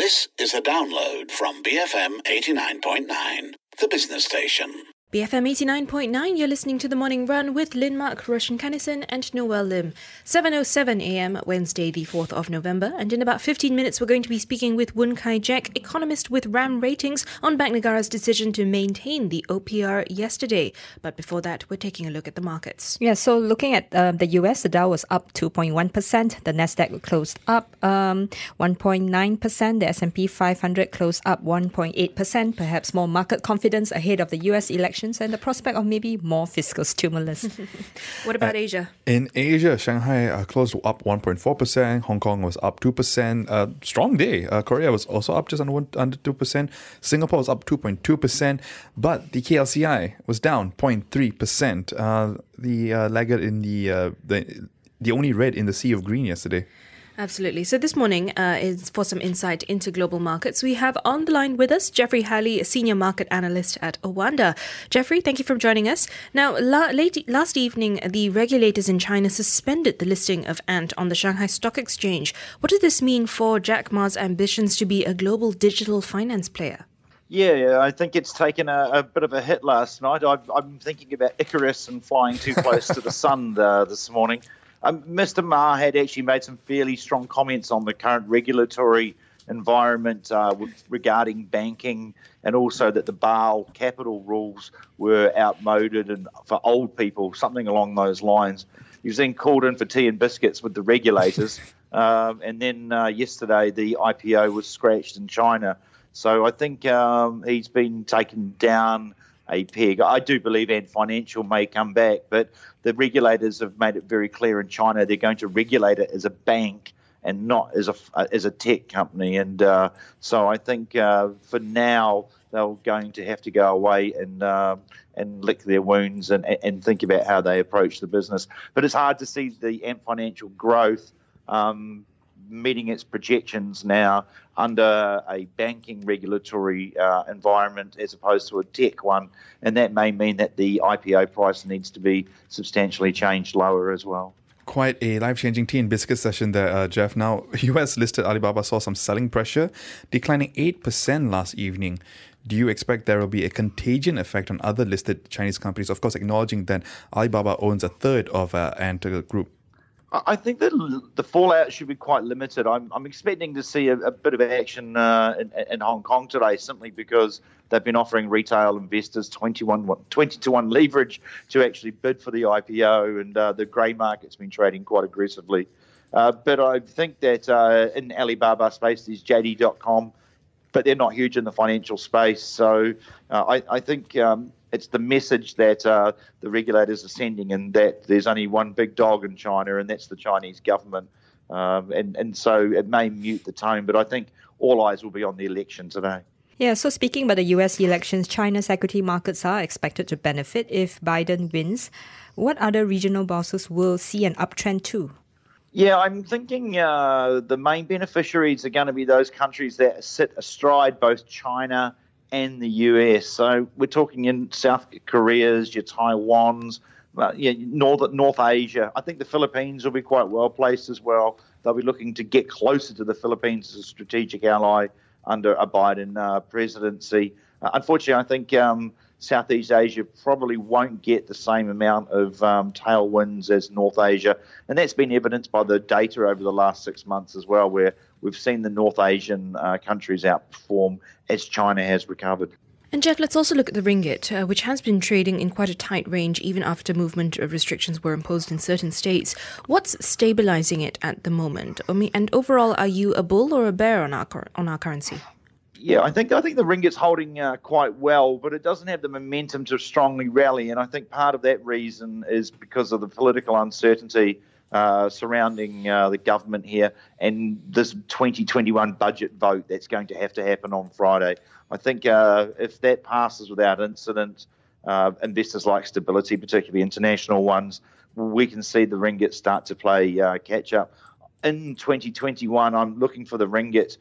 This is a download from BFM 89.9, the business station. BFM 89.9, you're listening to The Morning Run with Lynn Mark, Roshan Kannison and Noel Lim. 7:07 a.m. Wednesday, the 4th of November. And in about 15 minutes, we're going to be speaking with Woon Kai Jack, economist with RAM Ratings, on Bank Negara's decision to maintain the OPR yesterday. But before that, we're taking a look at the markets. Yeah, so looking at the US, the Dow was up 2.1%. The Nasdaq closed up 1.9%. The S&P 500 closed up 1.8%. Perhaps more market confidence ahead of the US election and the prospect of maybe more fiscal stimulus. What about Asia? In Asia, Shanghai closed up 1.4%. Hong Kong was up 2%. Strong day. Korea was also up just under 2%. Singapore was up 2.2%. But the KLCI was down 0.3%. The laggard in the only red in the sea of green yesterday. Absolutely. So this morning is for some insight into global markets. We have on the line with us Jeffrey Halley, a senior market analyst at Awanda. Jeffrey, thank you for joining us. Now, last evening, the regulators in China suspended the listing of Ant on the Shanghai Stock Exchange. What does this mean for Jack Ma's ambitions to be a global digital finance player? Yeah, I think it's taken a bit of a hit last night. I'm thinking about Icarus and flying too close to the sun this morning. Mr. Ma had actually made some fairly strong comments on the current regulatory environment regarding banking, and also that the Basel capital rules were outmoded and for old people, something along those lines. He was then called in for tea and biscuits with the regulators, and then yesterday the IPO was scratched in China. So I think he's been taken down a peg. I do believe Ant Financial may come back, but the regulators have made it very clear in China they're going to regulate it as a bank and not as a tech company. And so I think for now they're going to have to go away and lick their wounds and think about how they approach the business. But it's hard to see the Ant Financial growth meeting its projections now under a banking regulatory environment as opposed to a tech one, and that may mean that the IPO price needs to be substantially changed lower as well. Quite a life-changing tea and biscuit session there, Jeff. Now, US-listed Alibaba saw some selling pressure, declining 8% last evening. Do you expect there will be a contagion effect on other listed Chinese companies? Of course, acknowledging that Alibaba owns a third of Ant Group. I think that the fallout should be quite limited. I'm expecting to see a bit of action in Hong Kong today, simply because they've been offering retail investors 20 to 1 leverage to actually bid for the IPO, and the grey market's been trading quite aggressively. But I think that in Alibaba space, there's JD.com, but they're not huge in the financial space. So I think it's the message that the regulators are sending, and that there's only one big dog in China, and that's the Chinese government. And so it may mute the tone, but I think all eyes will be on the election today. Yeah, so speaking about the US elections, China's equity markets are expected to benefit if Biden wins. What other regional bosses will see an uptrend too? Yeah, I'm thinking the main beneficiaries are going to be those countries that sit astride both China and the US. So we're talking in South Korea's, your Taiwan's, North Asia. I think the Philippines will be quite well placed as well. They'll be looking to get closer to the Philippines as a strategic ally under a Biden presidency. Unfortunately, I think Southeast Asia probably won't get the same amount of tailwinds as North Asia. And that's been evidenced by the data over the last 6 months as well, where we've seen the North Asian countries outperform as China has recovered. And Jeff, let's also look at the ringgit, which has been trading in quite a tight range even after movement restrictions were imposed in certain states. What's stabilizing it at the moment? And overall, are you a bull or a bear on our currency? Yeah, I think the ringgit's holding quite well, but it doesn't have the momentum to strongly rally. And I think part of that reason is because of the political uncertainty surrounding the government here and this 2021 budget vote that's going to happen on Friday. I think if that passes without incident, investors like stability, particularly international ones, we can see the ringgit start to play catch up. In 2021, I'm looking for the ringgit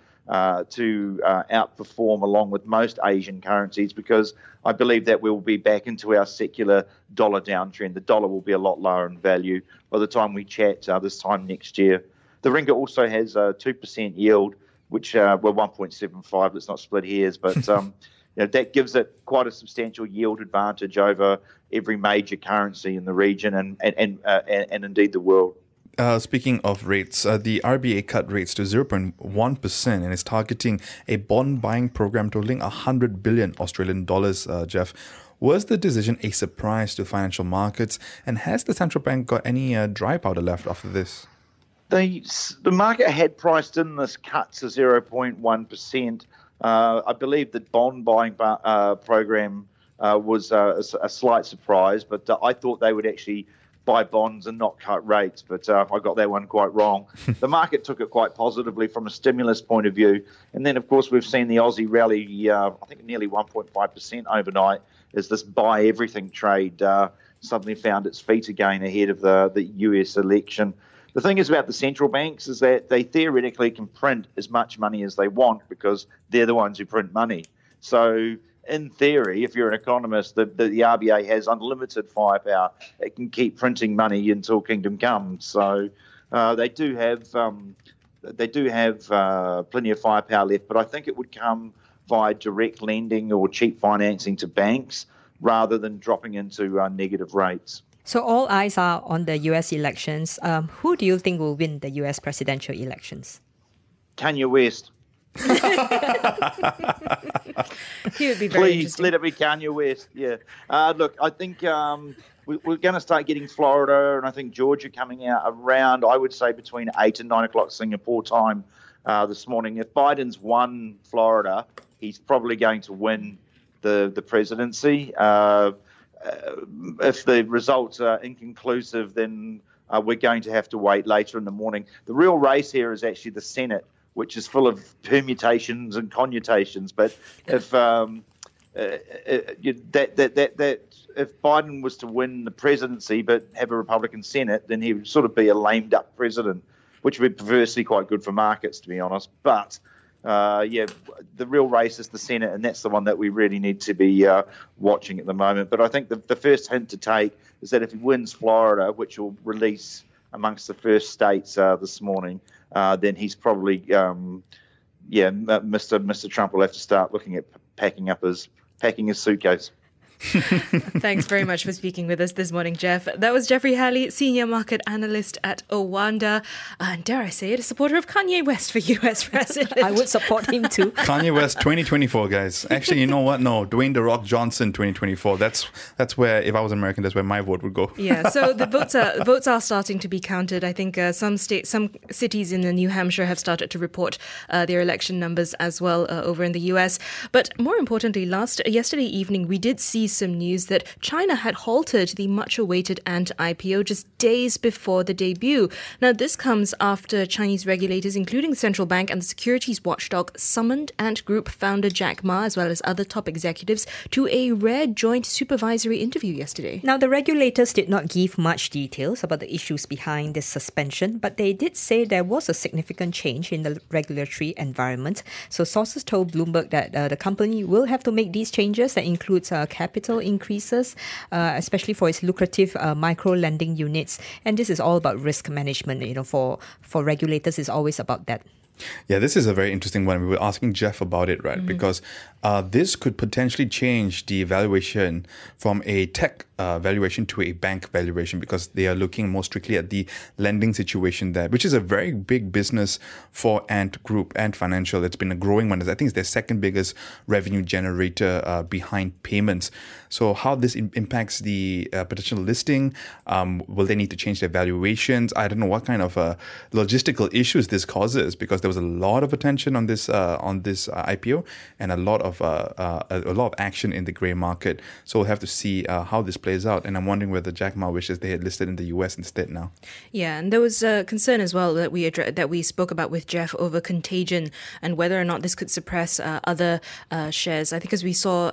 to outperform along with most Asian currencies, because I believe that we'll be back into our secular dollar downtrend. The dollar will be a lot lower in value by the time we chat this time next year. The ringgit also has a 2% yield, which were 1.75. Let's not split hairs, but that gives it quite a substantial yield advantage over every major currency in the region and indeed the world. Speaking of rates, the RBA cut rates to 0.1% and is targeting a bond buying program totaling 100 billion Australian dollars, Jeff. Was the decision a surprise to financial markets, and has the central bank got any dry powder left after this? The market had priced in this cut to 0.1%. I believe the bond buying program was a slight surprise, but I thought they would actually buy bonds and not cut rates, but I got that one quite wrong. The market took it quite positively from a stimulus point of view, and then, of course, we've seen the Aussie rally, I think nearly 1.5% overnight, as this buy everything trade suddenly found its feet again ahead of the US election. The thing is about the central banks is that they theoretically can print as much money as they want because they're the ones who print money. So in theory, if you're an economist, the RBA has unlimited firepower. It can keep printing money until kingdom comes. So they do have plenty of firepower left, but I think it would come via direct lending or cheap financing to banks rather than dropping into negative rates. So all eyes are on the US elections. Who do you think will win the US presidential elections? Kanye West. He would be very Please interesting. let it be Kanye West. Yeah. Look, I think we're going to start getting Florida and I think Georgia coming out around, I would say, between 8 and 9 o'clock Singapore time this morning. If Biden's won Florida, he's probably going to win the presidency. If the results are inconclusive, then we're going to have to wait later in the morning. The real race here is actually the Senate, which is full of permutations and connotations. But if if Biden was to win the presidency but have a Republican Senate, then he would sort of be a lamed up president, which would be perversely quite good for markets, to be honest. But the real race is the Senate, and that's the one that we really need to be watching at the moment. But I think the first hint to take is that if he wins Florida, which will release amongst the first states this morning, then he's probably, Mr. Trump will have to start looking at packing his suitcase. Thanks very much for speaking with us this morning, Jeff. That was Jeffrey Halley, Senior Market Analyst at Owanda. And dare I say it, a supporter of Kanye West for US President. I would support him too. Kanye West 2024, guys. Actually, you know what? No, Dwayne The Rock Johnson 2024. That's where, if I was American, that's where my vote would go. Yeah, so the votes are starting to be counted. I think some cities in the New Hampshire have started to report their election numbers as well over in the US. But more importantly, yesterday evening, we did see some news that China had halted the much-awaited Ant IPO just days before the debut. Now, this comes after Chinese regulators, including the central bank and the securities watchdog, summoned Ant Group founder Jack Ma, as well as other top executives, to a rare joint supervisory interview yesterday. Now, the regulators did not give much details about the issues behind this suspension, but they did say there was a significant change in the regulatory environment. So sources told Bloomberg that the company will have to make these changes. That includes capital increases, especially for its lucrative micro-lending units. And this is all about risk management. For regulators, it's always about that. Yeah, this is a very interesting one. We were asking Jeff about it, right? Because this could potentially change the valuation from a tech valuation to a bank valuation, because they are looking more strictly at the lending situation there, which is a very big business for Ant Group, Ant Financial. It's been a growing one. I think it's their second biggest revenue generator behind payments. So how this impacts the potential listing, will they need to change their valuations? I don't know what kind of logistical issues this causes, because there was a lot of attention on this IPO and a lot of action in the grey market. So we'll have to see how this plays out. And I'm wondering whether Jack Ma wishes they had listed in the US instead now. Yeah, and there was a concern as well that we spoke about with Jeff over contagion and whether or not this could suppress other shares. I think as we saw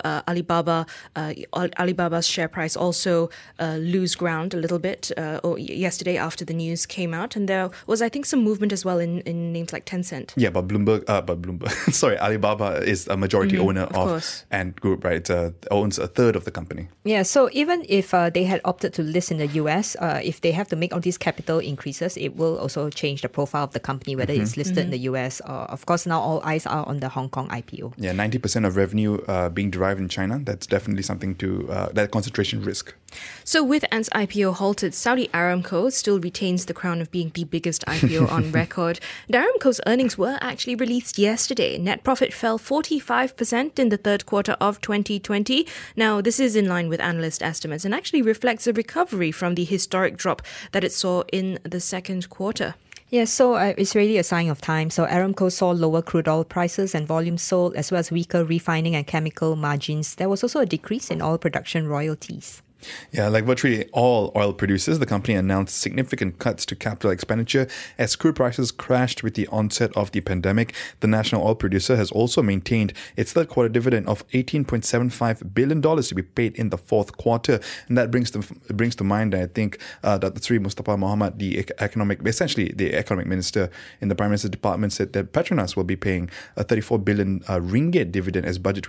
Alibaba's share price also lose ground a little bit yesterday after the news came out. And there was, I think, some movement as well in names like Tencent Tencent. Yeah, but Bloomberg, sorry, Alibaba is a majority owner of course. Ant Group, right? Owns a third of the company. Yeah, so even if they had opted to list in the US, if they have to make all these capital increases, it will also change the profile of the company, whether it's listed in the US. Of course, now all eyes are on the Hong Kong IPO. Yeah, 90% of revenue being derived in China. That's definitely something to that concentration risk. So with Ant's IPO halted, Saudi Aramco still retains the crown of being the biggest IPO on record. The Aramco's earnings were actually released yesterday. Net profit fell 45% in the third quarter of 2020. Now, this is in line with analyst estimates and actually reflects a recovery from the historic drop that it saw in the second quarter. Yeah, so it's really a sign of time. So Aramco saw lower crude oil prices and volumes sold, as well as weaker refining and chemical margins. There was also a decrease in oil production royalties. Yeah, like virtually all oil producers, the company announced significant cuts to capital expenditure as crude prices crashed with the onset of the pandemic. The national oil producer has also maintained its third quarter dividend of $18.75 billion to be paid in the fourth quarter. And that brings to mind, I think, Dr. Sri Mustafa Mohamad, the economic minister in the Prime Minister's department, said that Petronas will be paying a 34 billion ringgit dividend as Budget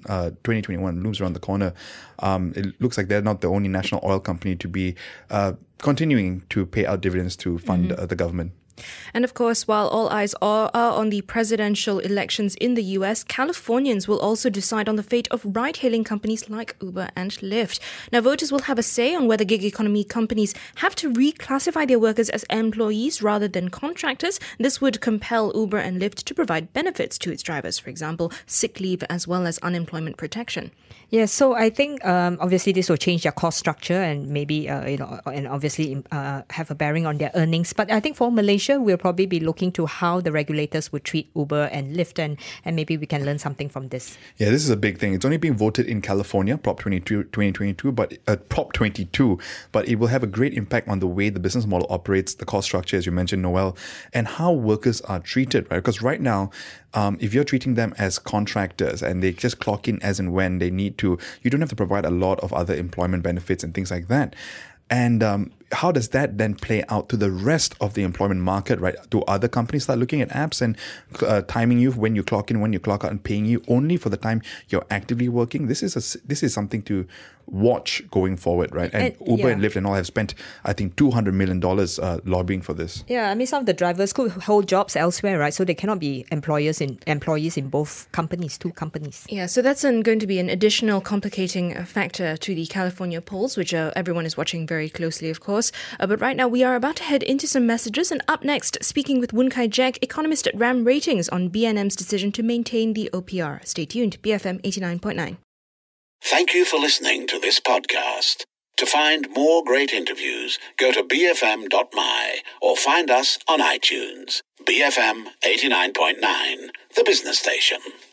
2021 looms around the corner. It looks like they're not the only national oil company to be continuing to pay out dividends to fund the government. And of course, while all eyes are on the presidential elections in the US, Californians will also decide on the fate of ride-hailing companies like Uber and Lyft. Now, voters will have a say on whether gig economy companies have to reclassify their workers as employees rather than contractors. This would compel Uber and Lyft to provide benefits to its drivers, for example, sick leave as well as unemployment protection. Yeah, so I think obviously this will change their cost structure and maybe and obviously have a bearing on their earnings. But I think for Malaysia, we'll probably be looking to how the regulators would treat Uber and Lyft, and maybe we can learn something from this. Yeah, this is a big thing. It's only being voted in California, Prop 2022, but Prop 22, but it will have a great impact on the way the business model operates, the cost structure, as you mentioned, Noel, and how workers are treated, right? Because right now, if you're treating them as contractors and they just clock in as and when they need to, you don't have to provide a lot of other employment benefits and things like that. And how does that then play out to the rest of the employment market, right? Do other companies start looking at apps and timing you when you clock in, when you clock out, and paying you only for the time you're actively working? This is something to watch going forward, right? And Uber and Lyft and all have spent, I think, $200 million lobbying for this. Yeah, I mean, some of the drivers could hold jobs elsewhere, right? So they cannot be employees in both companies, two companies. Yeah, so that's going to be an additional complicating factor to the California polls, which everyone is watching very closely, of course. But right now, we are about to head into some messages. And up next, speaking with Woon Kai Jack, economist at RAM Ratings, on BNM's decision to maintain the OPR. Stay tuned, BFM 89.9. Thank you for listening to this podcast. To find more great interviews, go to bfm.my or find us on iTunes. BFM 89.9, the business station.